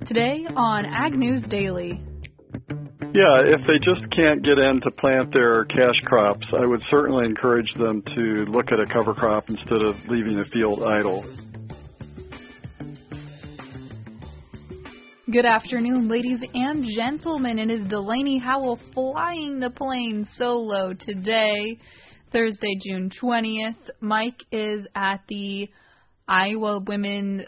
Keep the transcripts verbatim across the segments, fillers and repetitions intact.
Today on Ag News Daily. Yeah, if they just can't get in to plant their cash crops, I would certainly encourage them to look at a cover crop instead of leaving the field idle. Good afternoon, ladies and gentlemen. It is Delaney Howell flying the plane solo today, Thursday, June twentieth. Mike is at the Iowa Women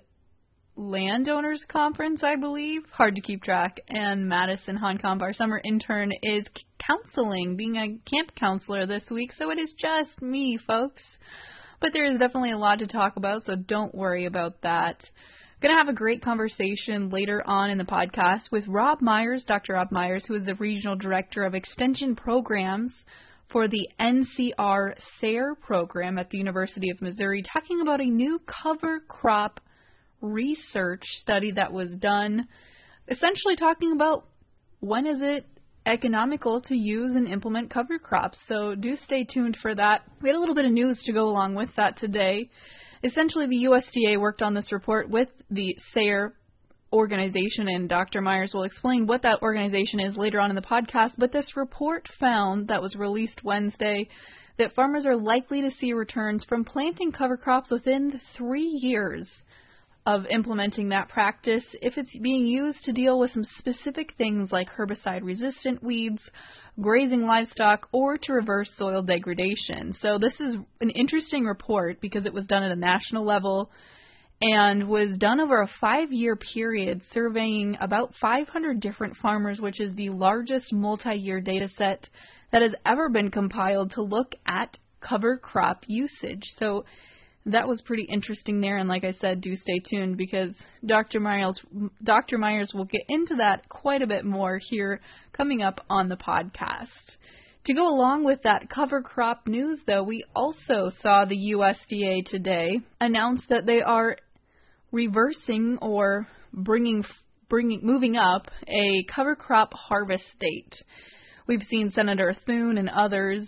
Landowners Conference, I believe. Hard to keep track. And Madison Honkamp, our summer intern, is counseling, being a camp counselor this week, so it is just me, folks. But there is definitely a lot to talk about, so don't worry about that. Going to have a great conversation later on in the podcast with Rob Myers, Doctor Rob Myers, who is the Regional Director of Extension Programs for the N C R S A R E program at the University of Missouri, talking about a new cover crop research study that was done, essentially talking about when is it economical to use and implement cover crops. So do stay tuned for that. We had a little bit of news to go along with that today. Essentially, the U S D A worked on this report with the S A R E organization, and Doctor Myers will explain what that organization is later on in the podcast. But this report found, that was released Wednesday, that farmers are likely to see returns from planting cover crops within three years of implementing that practice if it's being used to deal with some specific things like herbicide-resistant weeds, grazing livestock, or to reverse soil degradation. So this is an interesting report because it was done at a national level and was done over a five-year period, surveying about five hundred different farmers, which is the largest multi-year data set that has ever been compiled to look at cover crop usage. So that was pretty interesting there, and like I said, do stay tuned because Doctor Myers, Doctor Myers will get into that quite a bit more here coming up on the podcast. To go along with that cover crop news, though, we also saw the U S D A today announce that they are reversing or bringing, bringing, moving up a cover crop harvest date. We've seen Senator Thune and others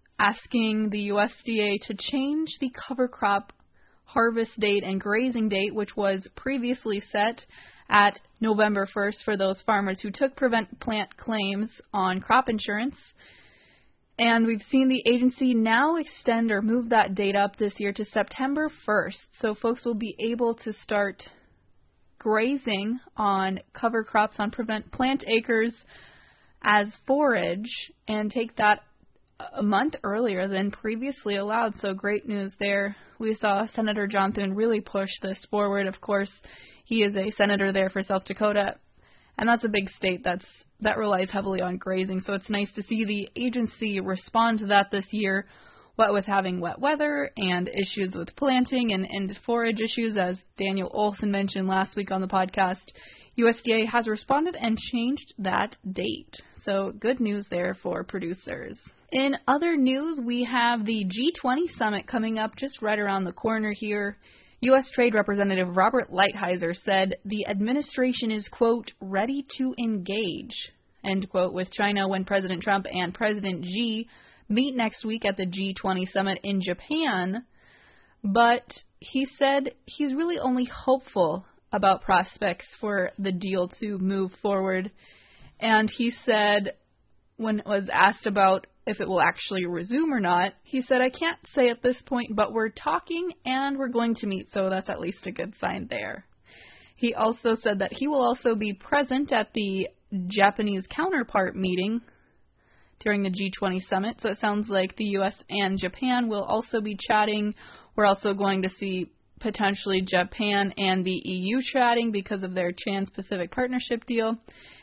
asking the U S D A to change the cover crop harvest date and grazing date, which was previously set at November first for those farmers who took prevent plant claims on crop insurance. And we've seen the agency now extend or move that date up this year to September first, so folks will be able to start grazing on cover crops on prevent plant acres as forage and take that a month earlier than previously allowed, so great news there. We saw Senator John Thune really push this forward. Of course, he is a senator there for South Dakota, and that's a big state that's that relies heavily on grazing, so it's nice to see the agency respond to that this year, what with having wet weather and issues with planting and, and forage issues, as Daniel Olson mentioned last week on the podcast. U S D A has responded and changed that date, so good news there for producers. In other news, we have the G twenty summit coming up just right around the corner here. U S Trade Representative Robert Lighthizer said the administration is, quote, ready to engage, end quote, with China when President Trump and President Xi meet next week at the G twenty summit in Japan. But he said he's really only hopeful about prospects for the deal to move forward. And he said, when it was asked about if it will actually resume or not, he said, I can't say at this point, but we're talking and we're going to meet, so that's at least a good sign there. He also said that he will also be present at the Japanese counterpart meeting during the G twenty summit, so it sounds like the U S and Japan will also be chatting. We're also going to see potentially Japan and the E U chatting because of their Trans-Pacific Partnership deal.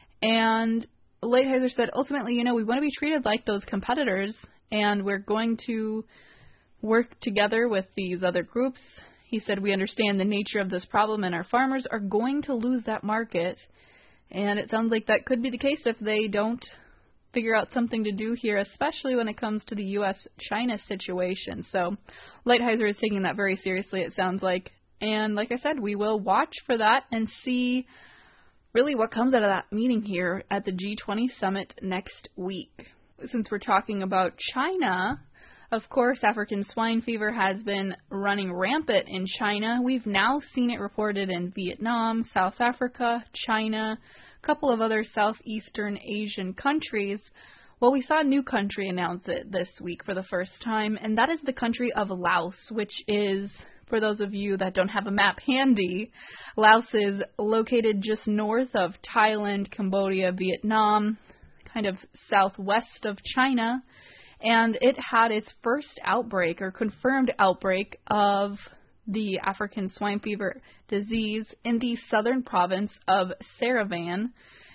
And Lighthizer said, ultimately, you know, we want to be treated like those competitors, and we're going to work together with these other groups. He said, we understand the nature of this problem, and our farmers are going to lose that market. And it sounds like that could be the case if they don't figure out something to do here, especially when it comes to the U S China situation. So Lighthizer is taking that very seriously, it sounds like. And like I said, we will watch for that and see really what comes out of that meeting here at the G twenty summit next week. Since we're talking about China, Of course, African swine fever has been running rampant in China. We've now seen it reported in Vietnam, South Africa, China, a couple of other southeastern Asian countries. Well, we saw a new country announce it this week for the first time, and that is the country of Laos, which is, for those of you that don't have a map handy, Laos is located just north of Thailand, Cambodia, Vietnam, kind of southwest of China. And it had its first outbreak or confirmed outbreak of the African swine fever disease in the southern province of Sarawak.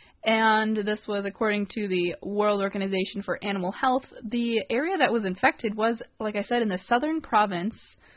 And this was according to the World Organization for Animal Health. The area that was infected was, like I said, in the southern province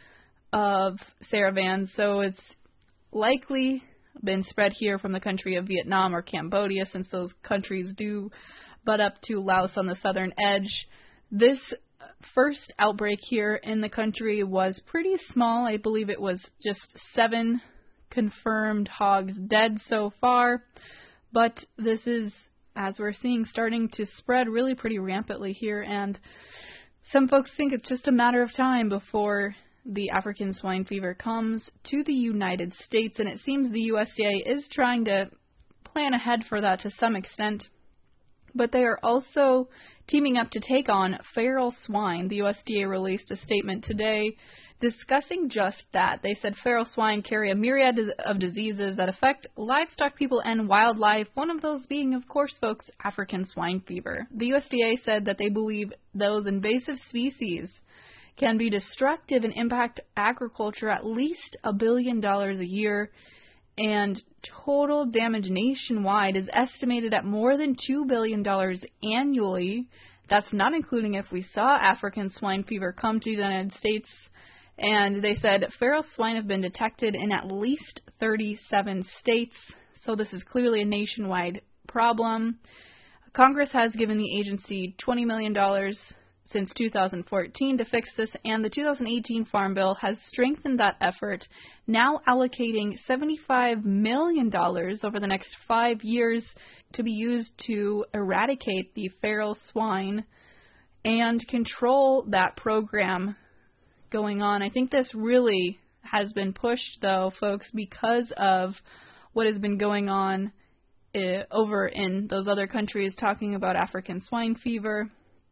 of Sarawak. So it's likely been spread here from the country of Vietnam or Cambodia, since those countries do butt up to Laos on the southern edge. This first outbreak here in the country was pretty small. I believe it was just seven confirmed hogs dead so far. But this is, as we're seeing, starting to spread really pretty rampantly here. And some folks think it's just a matter of time before the African swine fever comes to the United States. And it seems the U S D A is trying to plan ahead for that to some extent. But they are also teaming up to take on feral swine. The U S D A released a statement today discussing just that. They said feral swine carry a myriad of diseases that affect livestock, people, and wildlife, one of those being, of course, folks, African swine fever. The U S D A said that they believe those invasive species can be destructive and impact agriculture at least a billion dollars a year, and total damage nationwide is estimated at more than two billion dollars annually. That's not including if we saw African swine fever come to the United States. And they said feral swine have been detected in at least thirty-seven states, so this is clearly a nationwide problem. Congress has given the agency twenty million dollars since two thousand fourteen to fix this, and the two thousand eighteen Farm Bill has strengthened that effort, now allocating seventy-five million dollars over the next five years to be used to eradicate the feral swine and control that program going on. I think this really has been pushed, though, folks, because of what has been going on uh, over in those other countries talking about African swine fever.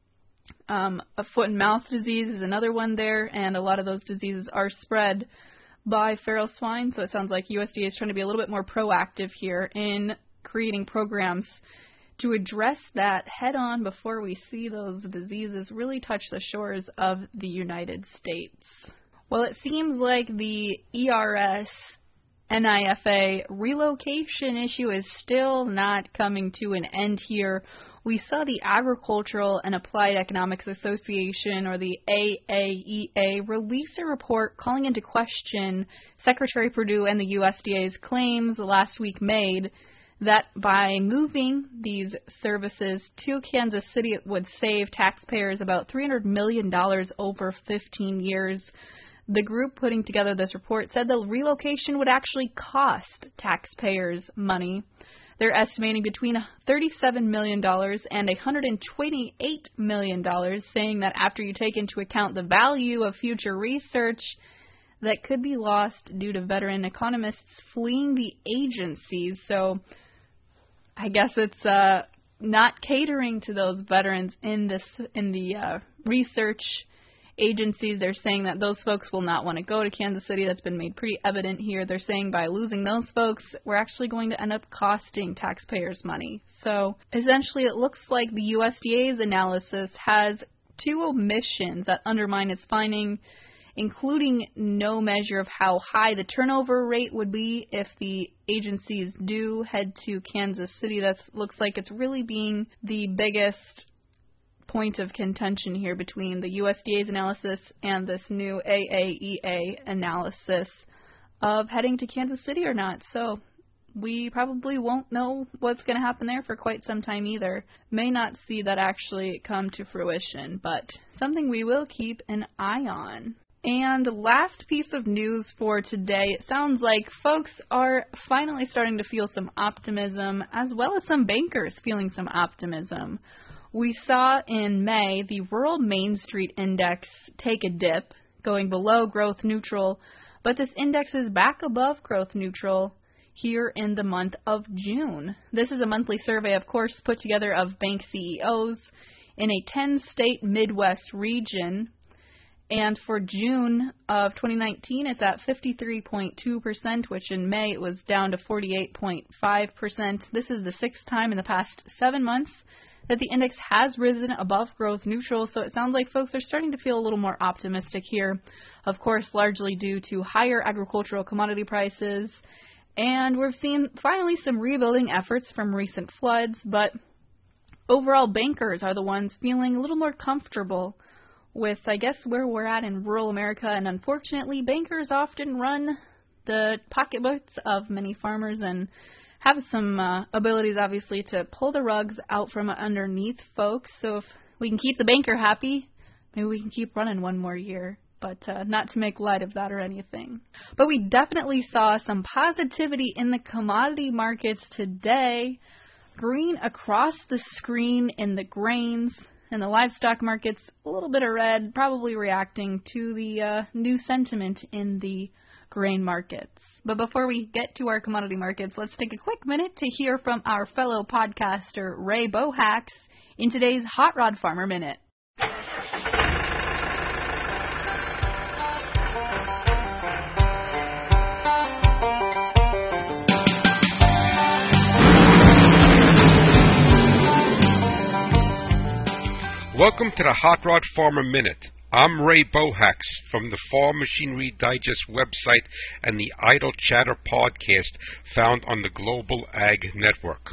Um, a foot and mouth disease is another one there, and a lot of those diseases are spread by feral swine, so it sounds like U S D A is trying to be a little bit more proactive here in creating programs to address that head on before we see those diseases really touch the shores of the United States. Well, it seems like the E R S N I F A relocation issue is still not coming to an end here. We saw the Agricultural and Applied Economics Association, or the A A E A, release a report calling into question Secretary Perdue and the U S D A's claims last week made that by moving these services to Kansas City, it would save taxpayers about three hundred million dollars over fifteen years. The group putting together this report said the relocation would actually cost taxpayers money. They're estimating between thirty-seven million dollars and one hundred twenty-eight million dollars, saying that after you take into account the value of future research that could be lost due to veteran economists fleeing the agencies. So I guess it's uh, not catering to those veterans in this in the uh, research agencies. They're saying that those folks will not want to go to Kansas City. That's been made pretty evident here. They're saying by losing those folks, we're actually going to end up costing taxpayers money. So essentially, it looks like the U S D A's analysis has two omissions that undermine its finding, including no measure of how high the turnover rate would be if the agencies do head to Kansas City. That looks like it's really being the biggest point of contention here between the U S D A's analysis and this new A A E A analysis of heading to Kansas City or not. So we probably won't know what's going to happen there for quite some time either. May not see that actually come to fruition, but something we will keep an eye on. And last piece of news for today, it sounds like folks are finally starting to feel some optimism, as well as some bankers feeling some optimism. We saw in May the Rural Main Street Index take a dip, going below growth neutral, but this index is back above growth neutral here in the month of June. This is a monthly survey, of course, put together of bank C E Os in a ten-state Midwest region. And for June of twenty nineteen, it's at fifty-three point two percent, which in May it was down to forty-eight point five percent. This is the sixth time in the past seven months that the index has risen above growth neutral, so it sounds like folks are starting to feel a little more optimistic here. Of course, largely due to higher agricultural commodity prices, and we've seen finally some rebuilding efforts from recent floods, but overall bankers are the ones feeling a little more comfortable with, I guess, where we're at in rural America, and unfortunately, bankers often run the pocketbooks of many farmers and have some uh, abilities, obviously, to pull the rugs out from underneath folks. So if we can keep the banker happy, maybe we can keep running one more year. But uh, not to make light of that or anything. But we definitely saw some positivity in the commodity markets today. Green across the screen in the grains. And the livestock markets, a little bit of red, probably reacting to the uh, new sentiment in the grain markets. But before we get to our commodity markets, let's take a quick minute to hear from our fellow podcaster, Ray Bohacs, in today's Hot Rod Farmer Minute. Welcome to the Hot Rod Farmer Minute. I'm Ray Bohacs from the Farm Machinery Digest website and the Idle Chatter podcast found on the Global Ag Network.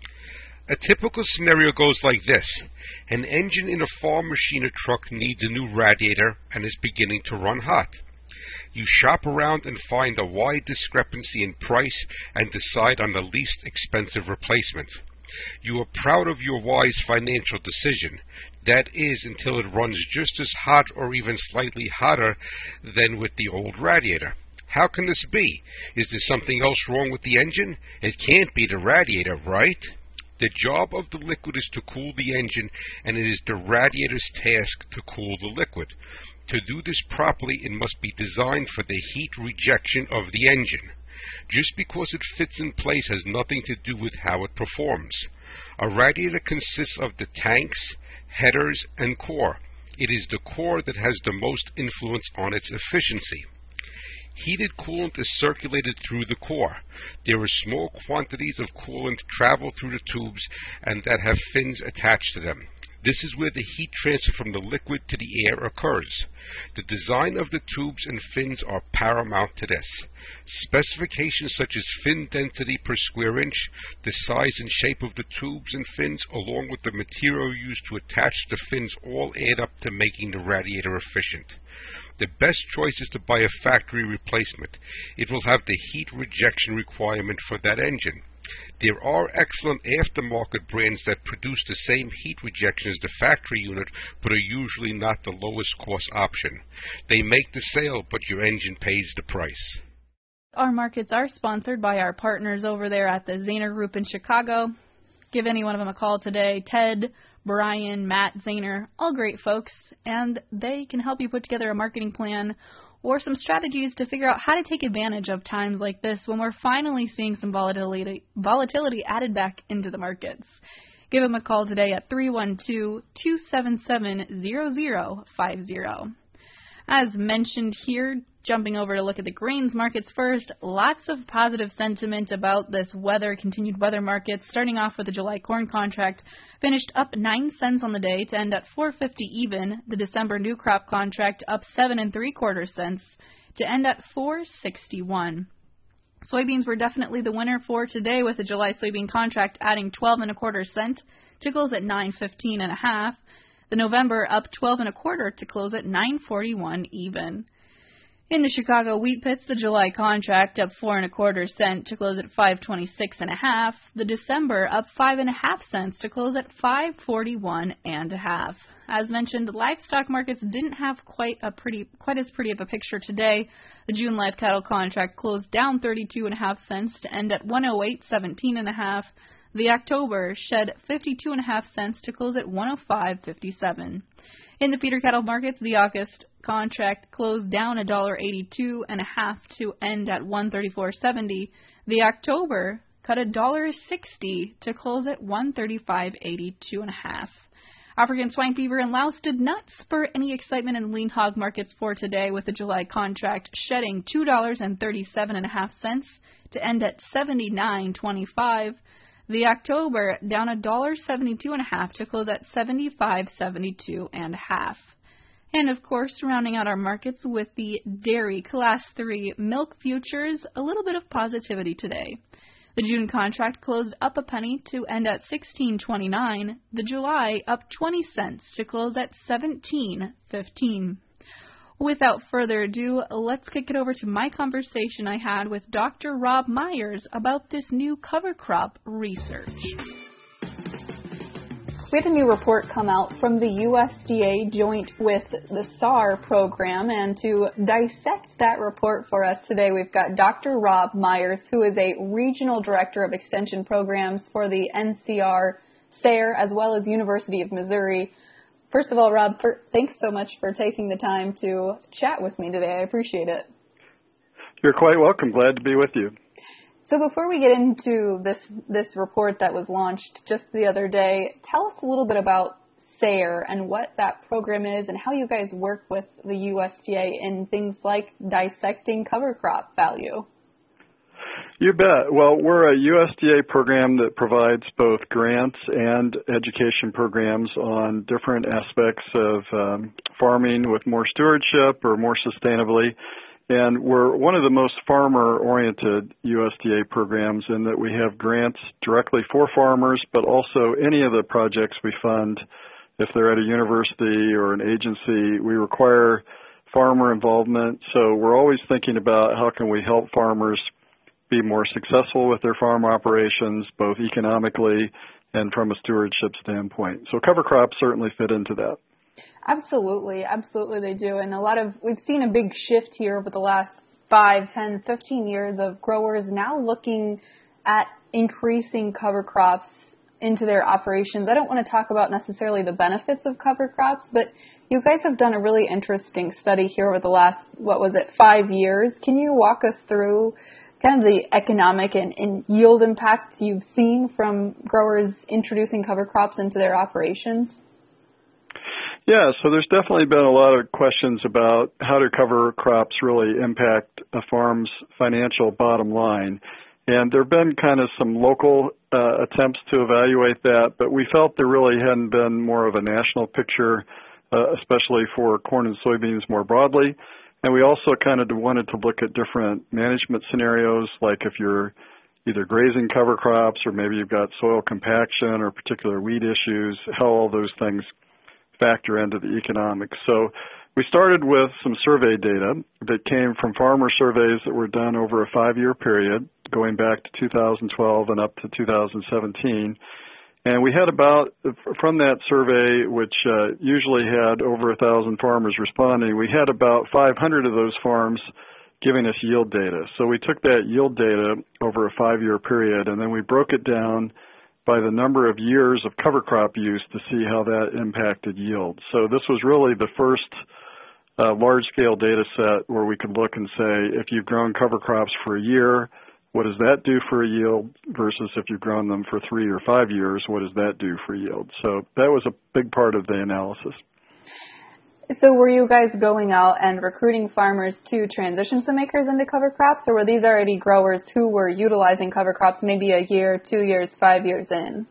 A typical scenario goes like this. An engine in a farm machinery truck needs a new radiator and is beginning to run hot. You shop around and find a wide discrepancy in price and decide on the least expensive replacement. You are proud of your wise financial decision. That is, until it runs just as hot or even slightly hotter than with the old radiator. How can this be? Is there something else wrong with the engine? It can't be the radiator, right? The job of the liquid is to cool the engine, and it is the radiator's task to cool the liquid. To do this properly, it must be designed for the heat rejection of the engine. Just because it fits in place has nothing to do with how it performs. A radiator consists of the tanks, headers, and core. It is the core that has the most influence on its efficiency. Heated coolant is circulated through the core. There are small quantities of coolant travel through the tubes and that have fins attached to them. This is where the heat transfer from the liquid to the air occurs. The design of the tubes and fins are paramount to this. Specifications such as fin density per square inch, the size and shape of the tubes and fins, along with the material used to attach the fins, all add up to making the radiator efficient. The best choice is to buy a factory replacement. It will have the heat rejection requirement for that engine. There are excellent aftermarket brands that produce the same heat rejection as the factory unit, but are usually not the lowest cost option. They make the sale, but your engine pays the price. Our markets are sponsored by our partners over there at the Zaner Group in Chicago. Give any one of them a call today. Ted, Brian, Matt, Zaner, all great folks, and they can help you put together a marketing plan or some strategies to figure out how to take advantage of times like this when we're finally seeing some volatility volatility added back into the markets. Give them a call today at three one two, two seven seven, zero zero five zero. As mentioned here, jumping over to look at the grains markets first, lots of positive sentiment about this weather, continued weather market, starting off with the July corn contract, finished up nine cents on the day to end at four fifty even. The December new crop contract up seven and three quarter cents to end at four sixty-one. Soybeans were definitely the winner for today, with the July soybean contract adding twelve and a quarter cent to close at nine fifteen and a half. The November up twelve and a quarter to close at nine forty-one even. In the Chicago wheat pits, the July contract up four and a quarter cent to close at five twenty-six and a half. The December up five and a half cents to close at five forty-one and a half. As mentioned, the livestock markets didn't have quite a pretty, quite as pretty of a picture today. The June live cattle contract closed down thirty-two and a half cents to end at one oh eight seventeen and a half. The October shed fifty-two and a half cents to close at one oh five fifty-seven. In the feeder cattle markets, the August contract closed down a dollar eighty-two and a half to end at one thirty-four seventy. The October cut a dollar sixty to close at one thirty-five eighty-two and a half. African swine fever in Laos did not spur any excitement in lean hog markets for today, with the July contract shedding two dollars and thirty-seven and a half cents to end at seventy-nine twenty-five. The October down a dollar seventy-two and a half to close at seventy-five seventy-two and a half. And of course, rounding out our markets with the dairy class three milk futures, a little bit of positivity today. The June contract closed up a penny to end at sixteen twenty-nine. The July up twenty cents to close at seventeen fifteen. Without further ado, let's kick it over to my conversation I had with Doctor Rob Myers about this new cover crop research. We had a new report come out from the U S D A joint with the S A R program, and to dissect that report for us today, we've got Doctor Rob Myers, who is a Regional Director of Extension Programs for the N C R S A R E, as well as University of Missouri. First of all, Rob, for, thanks so much for taking the time to chat with me today. I appreciate it. You're quite welcome. Glad to be with you. So before we get into this this report that was launched just the other day, tell us a little bit about S A R E and what that program is and how you guys work with the U S D A in things like dissecting cover crop value. You bet. Well, we're a U S D A program that provides both grants and education programs on different aspects of um, farming with more stewardship or more sustainably. And we're one of the most farmer-oriented U S D A programs in that we have grants directly for farmers, but also any of the projects we fund, if they're at a university or an agency, we require farmer involvement. So we're always thinking about how can we help farmers be more successful with their farm operations, both economically and from a stewardship standpoint. So cover crops certainly fit into that. Absolutely, absolutely they do. And a lot of, we've seen a big shift here over the last five, ten, fifteen years of growers now looking at increasing cover crops into their operations. I don't want to talk about necessarily the benefits of cover crops, but you guys have done a really interesting study here over the last, what was it, five years. Can you walk us through kind of the economic and, and yield impact you've seen from growers introducing cover crops into their operations? Yeah, so there's definitely been a lot of questions about how do cover crops really impact a farm's financial bottom line. And there have been kind of some local uh, attempts to evaluate that, but we felt there really hadn't been more of a national picture, uh, especially for corn and soybeans more broadly. And we also kind of wanted to look at different management scenarios, like if you're either grazing cover crops or maybe you've got soil compaction or particular weed issues, how all those things factor into the economics. So we started with some survey data that came from farmer surveys that were done over a five-year period, going back to two thousand twelve and up to two thousand seventeen. And we had about, from that survey, which uh, usually had over one thousand farmers responding, we had about five hundred of those farms giving us yield data. So we took that yield data over a five-year period, and then we broke it down by the number of years of cover crop use to see how that impacted yield. So this was really the first uh, large-scale data set where we could look and say, if you've grown cover crops for a year, what does that do for a yield versus if you've grown them for three or five years, what does that do for yield? So that was a big part of the analysis. So were you guys going out and recruiting farmers to transition some acres into cover crops, or were these already growers who were utilizing cover crops maybe a year, two years, five years in?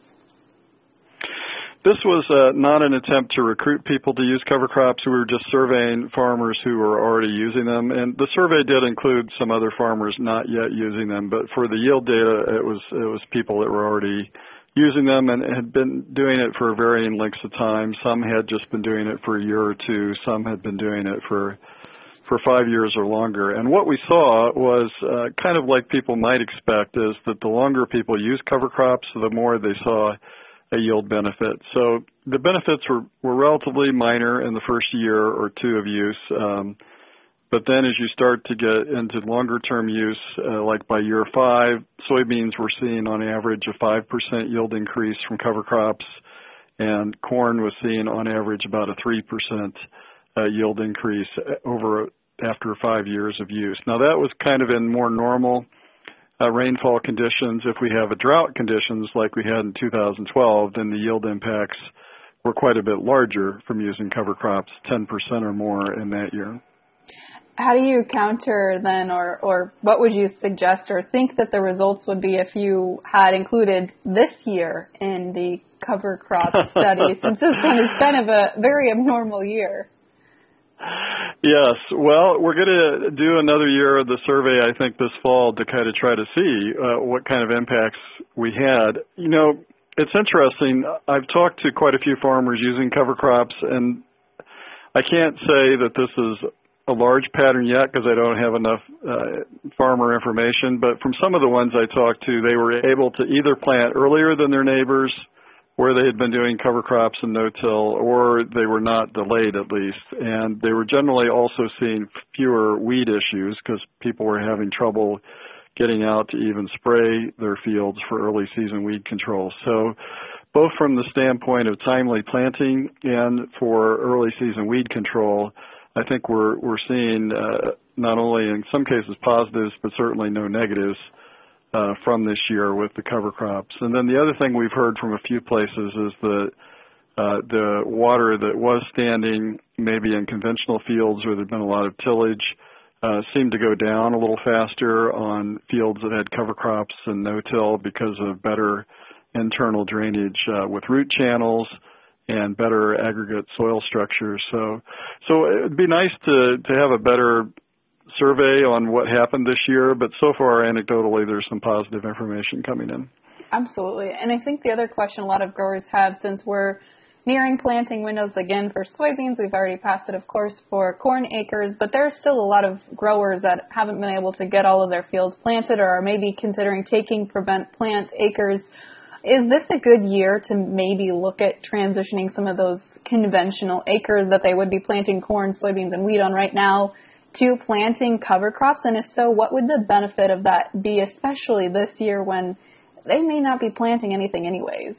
This was uh, not an attempt to recruit people to use cover crops. We were just surveying farmers who were already using them. And the survey did include some other farmers not yet using them. But for the yield data, it was it was people that were already using them and had been doing it for varying lengths of time. Some had just been doing it for a year or two. Some had been doing it for for five years or longer. And what we saw was uh, kind of like people might expect is that the longer people use cover crops, the more they saw a yield benefit. So the benefits were, were relatively minor in the first year or two of use. Um, But then as you start to get into longer-term use, uh, like by year five, soybeans we're seeing on average a five percent yield increase from cover crops, and corn was seeing on average about a three percent uh, yield increase over after five years of use. Now that was kind of in more normal uh, rainfall conditions. If we have a drought conditions like we had in two thousand twelve, then the yield impacts were quite a bit larger from using cover crops, ten percent or more in that year. How do you counter then, or, or what would you suggest or think that the results would be if you had included this year in the cover crop study, since this one is kind of a very abnormal year? Yes. Well, we're going to do another year of the survey, I think, this fall to kind of try to see uh, what kind of impacts we had. You know, it's interesting. I've talked to quite a few farmers using cover crops, and I can't say that this is a large pattern yet because I don't have enough uh, farmer information, but from some of the ones I talked to, they were able to either plant earlier than their neighbors where they had been doing cover crops and no-till, or they were not delayed at least. And they were generally also seeing fewer weed issues because people were having trouble getting out to even spray their fields for early season weed control. So both from the standpoint of timely planting and for early season weed control, I think we're we're seeing uh, not only in some cases positives, but certainly no negatives uh, from this year with the cover crops. And then the other thing we've heard from a few places is that uh, the water that was standing maybe in conventional fields where there'd been a lot of tillage uh, seemed to go down a little faster on fields that had cover crops and no-till because of better internal drainage uh, with root channels and better aggregate soil structures. So, so it'd be nice to, to have a better survey on what happened this year, but so far, anecdotally, there's some positive information coming in. Absolutely. And I think the other question a lot of growers have, since we're nearing planting windows again for soybeans, we've already passed it, of course, for corn acres, but there's still a lot of growers that haven't been able to get all of their fields planted or are maybe considering taking prevent plant acres. Is this a good year to maybe look at transitioning some of those conventional acres that they would be planting corn, soybeans, and wheat on right now to planting cover crops? And if so, what would the benefit of that be, especially this year when they may not be planting anything anyways?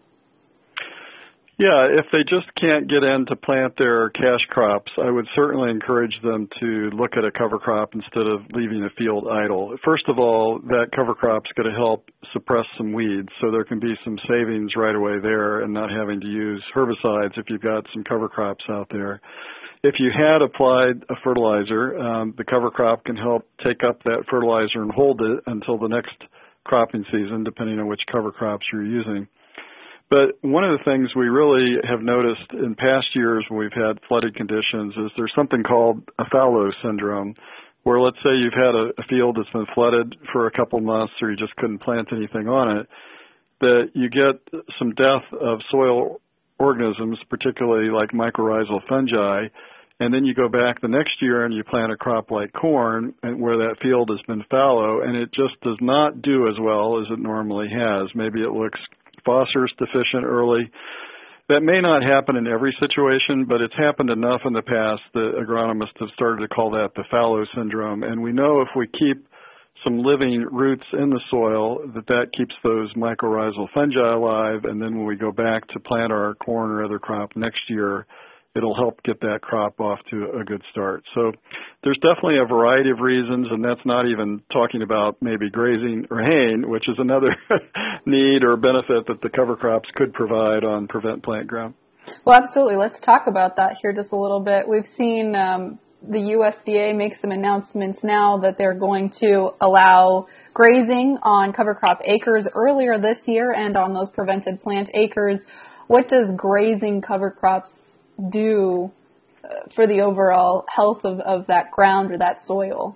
Yeah, if they just can't get in to plant their cash crops, I would certainly encourage them to look at a cover crop instead of leaving a field idle. First of all, that cover crop's going to help suppress some weeds, so there can be some savings right away there and not having to use herbicides if you've got some cover crops out there. If you had applied a fertilizer, um, the cover crop can help take up that fertilizer and hold it until the next cropping season, depending on which cover crops you're using. But one of the things we really have noticed in past years when we've had flooded conditions is there's something called a fallow syndrome, where let's say you've had a, a field that's been flooded for a couple months or you just couldn't plant anything on it, that you get some death of soil organisms, particularly like mycorrhizal fungi, and then you go back the next year and you plant a crop like corn and where that field has been fallow, and it just does not do as well as it normally has. Maybe it looks phosphorus deficient early. That may not happen in every situation, but it's happened enough in the past that agronomists have started to call that the fallow syndrome. And we know if we keep some living roots in the soil, that that keeps those mycorrhizal fungi alive, and then when we go back to plant our corn or other crop next year, it'll help get that crop off to a good start. So there's definitely a variety of reasons, and that's not even talking about maybe grazing or haying, which is another need or benefit that the cover crops could provide on prevent plant ground. Well, absolutely. Let's talk about that here just a little bit. We've seen um, the U S D A make some announcements now that they're going to allow grazing on cover crop acres earlier this year and on those prevented plant acres. What does grazing cover crops do uh, for the overall health of, of that ground or that soil?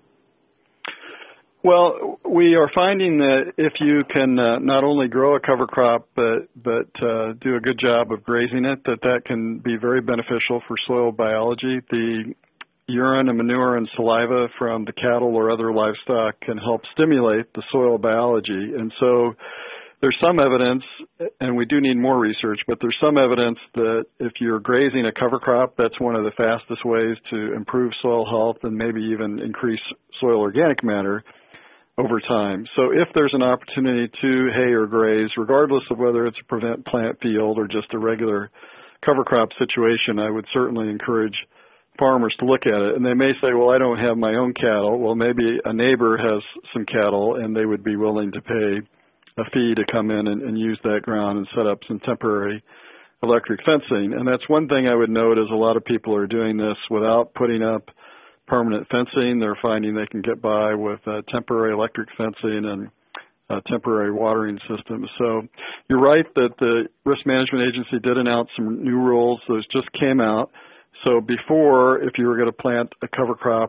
Well, we are finding that if you can uh, not only grow a cover crop but but uh, do a good job of grazing it, that that can be very beneficial for soil biology. The urine and manure and saliva from the cattle or other livestock can help stimulate the soil biology, and so there's some evidence, and we do need more research, but there's some evidence that if you're grazing a cover crop, that's one of the fastest ways to improve soil health and maybe even increase soil organic matter over time. So if there's an opportunity to hay or graze, regardless of whether it's a prevent plant field or just a regular cover crop situation, I would certainly encourage farmers to look at it. And they may say, well, I don't have my own cattle. Well, maybe a neighbor has some cattle and they would be willing to pay a fee to come in and, and use that ground and set up some temporary electric fencing. And that's one thing I would note is a lot of people are doing this without putting up permanent fencing. They're finding they can get by with uh, temporary electric fencing and uh, temporary watering systems. So you're right that the Risk Management Agency did announce some new rules. Those just came out. So before, if you were going to plant a cover crop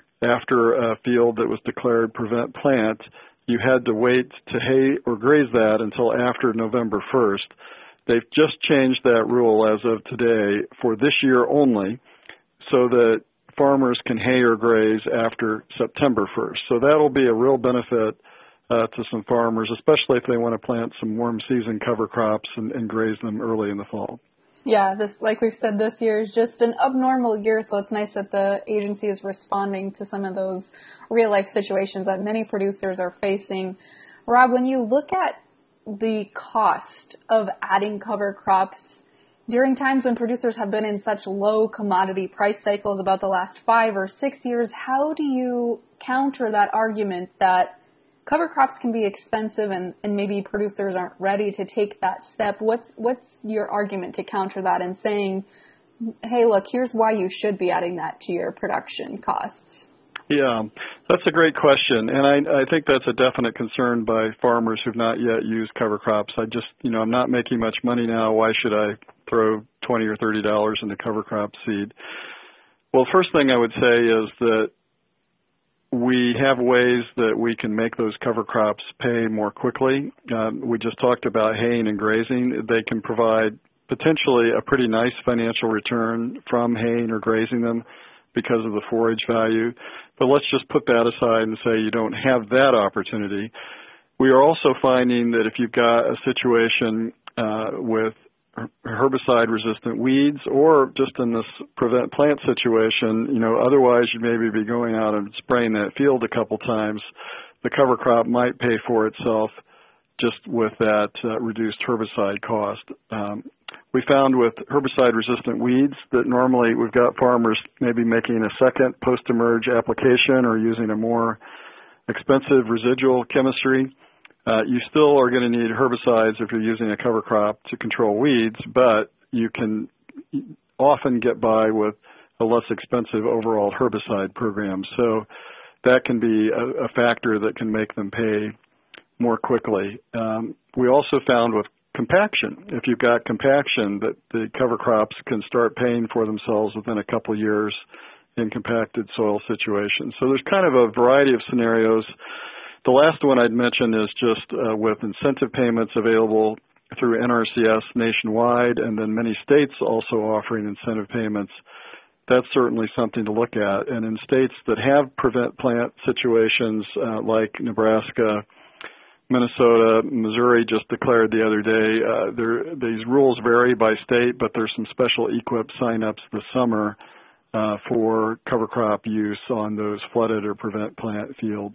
after a field that was declared prevent plant, you had to wait to hay or graze that until after November first. They've just changed that rule as of today for this year only so that farmers can hay or graze after September first. So that'll be a real benefit uh, to some farmers, especially if they want to plant some warm season cover crops and, and graze them early in the fall. Yeah, this, like we've said, this year is just an abnormal year, so it's nice that the agency is responding to some of those real-life situations that many producers are facing. Rob, when you look at the cost of adding cover crops during times when producers have been in such low commodity price cycles about the last five or six years, how do you counter that argument that cover crops can be expensive and, and maybe producers aren't ready to take that step? What's, what's your argument to counter that and saying, hey, look, here's why you should be adding that to your production costs? Yeah, that's a great question, and I, I think that's a definite concern by farmers who've not yet used cover crops. I just, you know, I'm not making much money now. Why should I throw twenty or thirty dollars into cover crop seed? Well, first thing I would say is that we have ways that we can make those cover crops pay more quickly. Um, we just talked about haying and grazing. They can provide potentially a pretty nice financial return from haying or grazing them because of the forage value. But let's just put that aside and say you don't have that opportunity. We are also finding that if you've got a situation uh, with herbicide-resistant weeds or just in this prevent plant situation, you know, otherwise you'd maybe be going out and spraying that field a couple times. The cover crop might pay for itself just with that uh, reduced herbicide cost. Um, we found with herbicide-resistant weeds that normally we've got farmers maybe making a second post-emerge application or using a more expensive residual chemistry. Uh, you still are going to need herbicides if you're using a cover crop to control weeds, but you can often get by with a less expensive overall herbicide program. So that can be a, a factor that can make them pay more quickly. Um, we also found with compaction, if you've got compaction, that the cover crops can start paying for themselves within a couple of years in compacted soil situations. So there's kind of a variety of scenarios. The last one I'd mention is just uh, with incentive payments available through N R C S nationwide, and then many states also offering incentive payments. That's certainly something to look at. And in states that have prevent plant situations uh, like Nebraska, Minnesota, Missouri just declared the other day, uh, there, these rules vary by state, but there's some special E Q I P sign-ups this summer uh, for cover crop use on those flooded or prevent plant fields.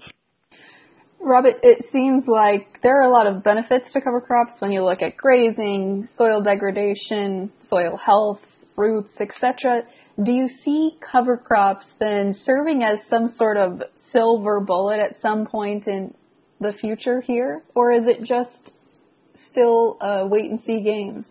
Rob, it, it seems like there are a lot of benefits to cover crops when you look at grazing, soil degradation, soil health, roots, et cetera. Do you see cover crops then serving as some sort of silver bullet at some point in the future here, or is it just still a wait-and-see game?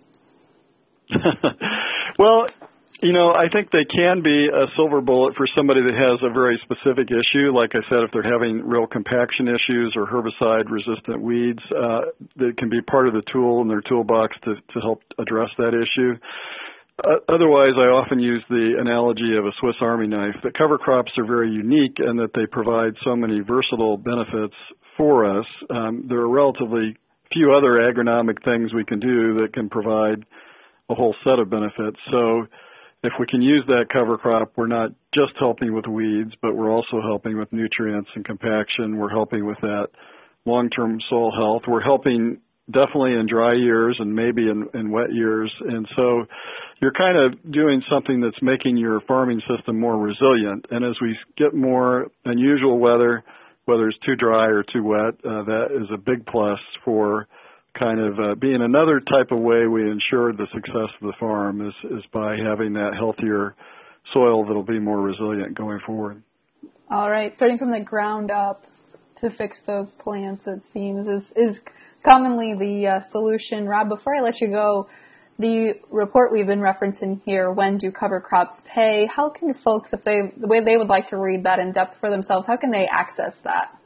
Well, you know, I think they can be a silver bullet for somebody that has a very specific issue. Like I said, if they're having real compaction issues or herbicide-resistant weeds, uh, they can be part of the tool in their toolbox to, to help address that issue. Uh, otherwise, I often use the analogy of a Swiss Army knife. That cover crops are very unique in that they provide so many versatile benefits for us. Um, there are relatively few other agronomic things we can do that can provide a whole set of benefits. So if we can use that cover crop, we're not just helping with weeds, but we're also helping with nutrients and compaction. We're helping with that long-term soil health. We're helping definitely in dry years and maybe in, in wet years. And so you're kind of doing something that's making your farming system more resilient. And as we get more unusual weather, whether it's too dry or too wet, uh, that is a big plus for kind of uh, being another type of way we ensure the success of the farm is, is by having that healthier soil that'll be more resilient going forward. All right, starting from the ground up to fix those plants, it seems, is, is commonly the uh, solution. Rob, before I let you go, the report we've been referencing here, When Do Cover Crops Pay? How can folks, if they, the way they would like to read that in depth for themselves, how can they access that?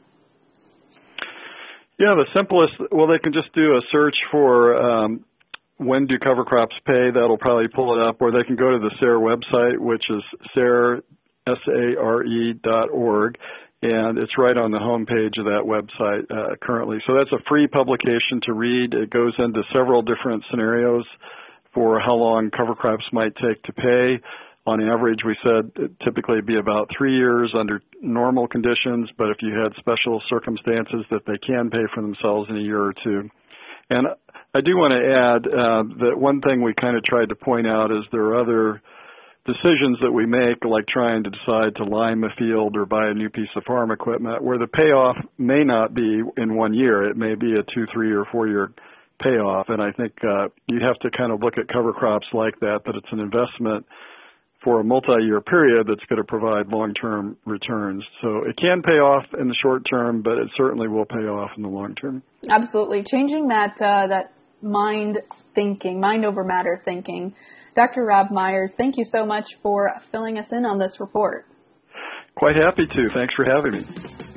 Yeah, the simplest, well, they can just do a search for um, When Do Cover Crops Pay? That'll probably pull it up, or they can go to the S A R E website, which is S A R E, S A R E dot org, and it's right on the homepage of that website uh, currently. So that's a free publication to read. It goes into several different scenarios for how long cover crops might take to pay. On average, we said it typically it'd be about three years under normal conditions, but if you had special circumstances that they can pay for themselves in a year or two. And I do want to add uh, that one thing we kind of tried to point out is there are other decisions that we make, like trying to decide to lime a field or buy a new piece of farm equipment, where the payoff may not be in one year. It may be a two, three, or four-year payoff. And I think uh, you have to kind of look at cover crops like that, that it's an investment for a multi-year period that's going to provide long-term returns. So it can pay off in the short term, but it certainly will pay off in the long term. Absolutely. Changing that uh, that mind thinking, mind over matter thinking. Doctor Rob Myers, thank you so much for filling us in on this report. Quite happy to. Thanks for having me.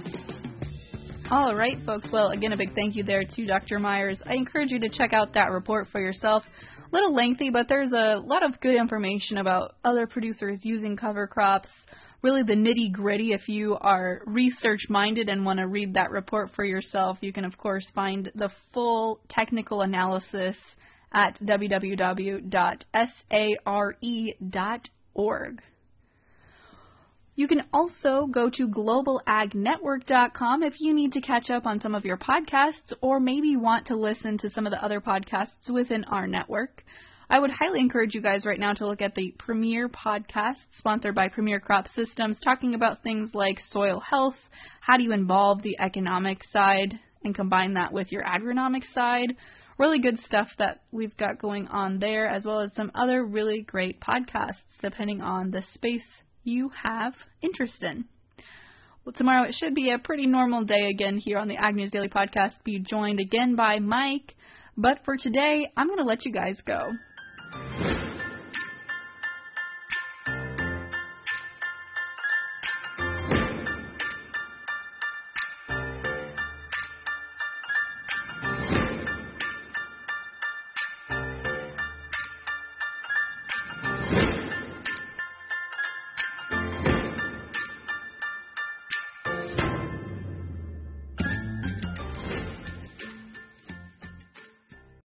All right, folks. Well, again, a big thank you there to Doctor Myers. I encourage you to check out that report for yourself. A little lengthy, but there's a lot of good information about other producers using cover crops, really the nitty-gritty. If you are research-minded and want to read that report for yourself, you can, of course, find the full technical analysis at w w w dot s a r e dot org. You can also go to global ag network dot com if you need to catch up on some of your podcasts or maybe want to listen to some of the other podcasts within our network. I would highly encourage you guys right now to look at the Premier podcast, sponsored by Premier Crop Systems, talking about things like soil health, how do you involve the economic side and combine that with your agronomic side. Really good stuff that we've got going on there, as well as some other really great podcasts, depending on the space you have interest in. Well, tomorrow it should be a pretty normal day again here on the Ag News Daily Podcast. Be joined again by Mike. But for today, I'm going to let you guys go.